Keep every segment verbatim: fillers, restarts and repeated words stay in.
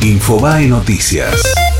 Infobae Noticias.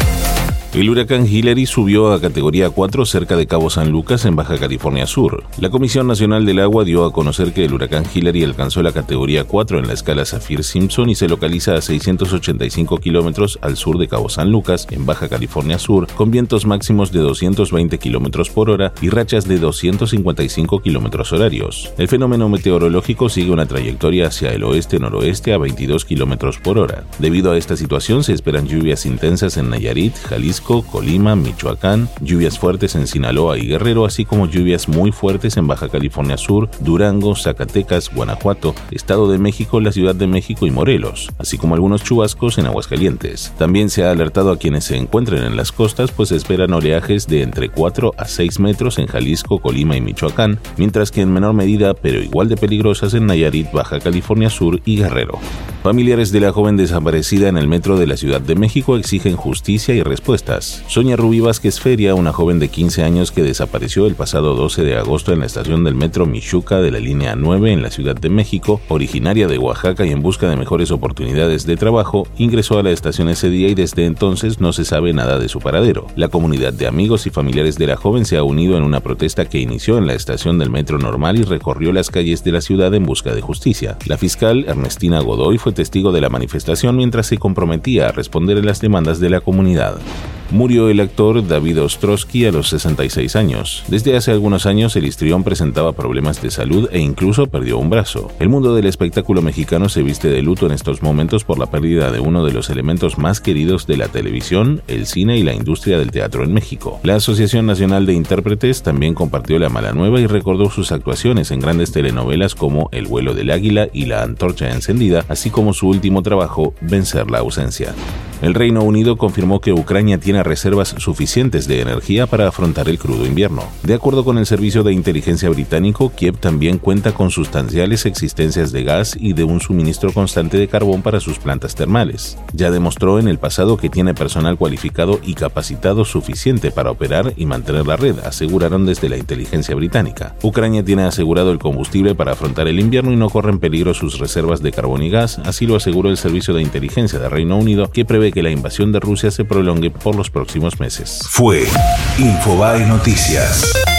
El huracán Hilary subió a categoría cuatro cerca de Cabo San Lucas, en Baja California Sur. La Comisión Nacional del Agua dio a conocer que el huracán Hilary alcanzó la categoría cuatro en la escala Saffir-Simpson y se localiza a seiscientos ochenta y cinco kilómetros al sur de Cabo San Lucas, en Baja California Sur, con vientos máximos de doscientos veinte kilómetros por hora y rachas de doscientos cincuenta y cinco kilómetros horarios. El fenómeno meteorológico sigue una trayectoria hacia el oeste-noroeste a veintidós kilómetros por hora. Debido a esta situación, se esperan lluvias intensas en Nayarit, Jalisco, Colima, Michoacán, lluvias fuertes en Sinaloa y Guerrero, así como lluvias muy fuertes en Baja California Sur, Durango, Zacatecas, Guanajuato, Estado de México, la Ciudad de México y Morelos, así como algunos chubascos en Aguascalientes. También se ha alertado a quienes se encuentren en las costas, pues se esperan oleajes de entre cuatro a seis metros en Jalisco, Colima y Michoacán, mientras que en menor medida, pero igual de peligrosas, en Nayarit, Baja California Sur y Guerrero. Familiares de la joven desaparecida en el metro de la Ciudad de México exigen justicia y respuestas. Sonia Rubí Vázquez Feria, una joven de quince años que desapareció el pasado doce de agosto en la estación del metro Michuca de la línea nueve en la Ciudad de México, originaria de Oaxaca y en busca de mejores oportunidades de trabajo, ingresó a la estación ese día y desde entonces no se sabe nada de su paradero. La comunidad de amigos y familiares de la joven se ha unido en una protesta que inició en la estación del metro normal y recorrió las calles de la ciudad en busca de justicia. La fiscal Ernestina Godoy fue testigo de la manifestación mientras se comprometía a responder a las demandas de la comunidad. Murió el actor David Ostrowski a los sesenta y seis años. Desde hace algunos años el histrión presentaba problemas de salud e incluso perdió un brazo. El mundo del espectáculo mexicano se viste de luto en estos momentos por la pérdida de uno de los elementos más queridos de la televisión, el cine y la industria del teatro en México. La Asociación Nacional de Intérpretes también compartió la mala nueva y recordó sus actuaciones en grandes telenovelas como El vuelo del águila y La antorcha encendida, así como su último trabajo, Vencer la ausencia. El Reino Unido confirmó que Ucrania tiene reservas suficientes de energía para afrontar el crudo invierno. De acuerdo con el Servicio de Inteligencia británico, Kiev también cuenta con sustanciales existencias de gas y de un suministro constante de carbón para sus plantas termales. Ya demostró en el pasado que tiene personal cualificado y capacitado suficiente para operar y mantener la red, aseguraron desde la inteligencia británica. Ucrania tiene asegurado el combustible para afrontar el invierno y no corre en peligro sus reservas de carbón y gas, así lo aseguró el Servicio de Inteligencia de Reino Unido, que prevé que la invasión de Rusia se prolongue por los próximos meses. Fue Infobae Noticias.